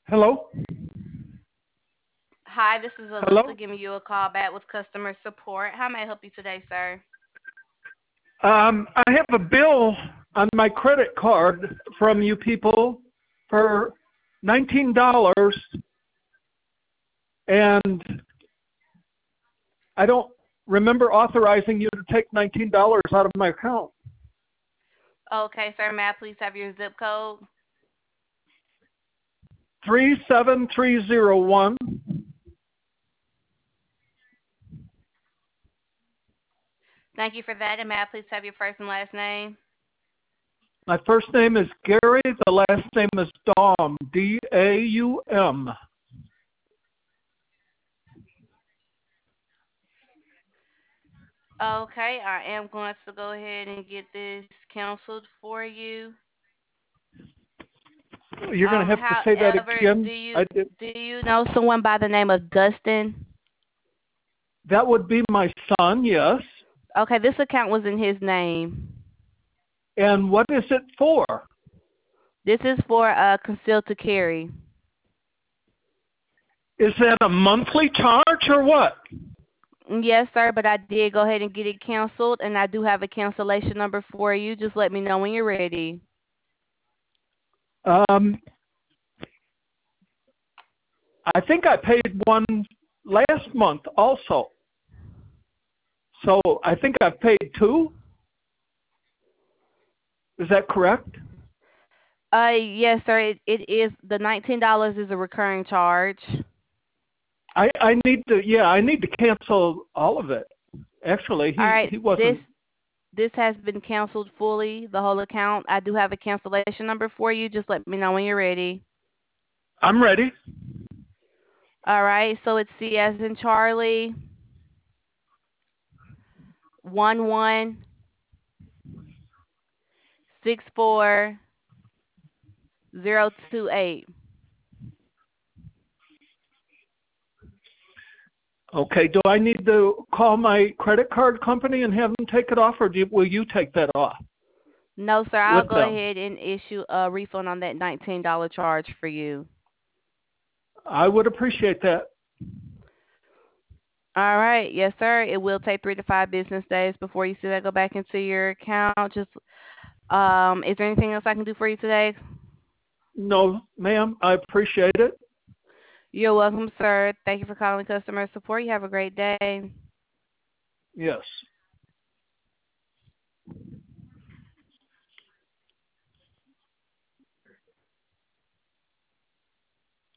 Hello? Hi, this is Alyssa Hello? giving you a call back with customer support. How may I help you today, sir? I have a bill on my credit card from you people for $19, and I don't remember authorizing you to take $19 out of my account. Okay, sir, may I please have your zip code? 37301. Thank you for that. And may I please have your first and last name? My first name is Gary. The last name is Daum. Daum. Okay, I am going to go ahead and get this canceled for you. You're going to have to say that However, again. do you know someone by the name of Dustin? That would be my son, yes. Okay, this account was in his name. And what is it for? This is for concealed to carry. Is that a monthly charge or what? Yes, sir, but I did go ahead and get it canceled, and I do have a cancellation number for you. Just let me know when you're ready. Um, I think I paid one last month also. So I think I've paid two. Is that correct? Yes, sir. It is the $19 is a recurring charge. I need to, yeah, I need to cancel all of it. Actually, All right, he wasn't. this has been canceled fully, the whole account. I do have a cancellation number for you. Just let me know when you're ready. I'm ready. All right, so it's C as in Charlie, 1164028. Okay, do I need to call my credit card company and have them take it off, or will you take that off No, sir. I'll with go them? ahead and issue a refund on that $19 charge for you. I would appreciate that. All right. Yes, sir. It will take 3 to 5 business days before you see that go back into your account. Just is there anything else I can do for you today? No, ma'am, I appreciate it. You're welcome, sir. Thank you for calling customer support. You have a great day. Yes.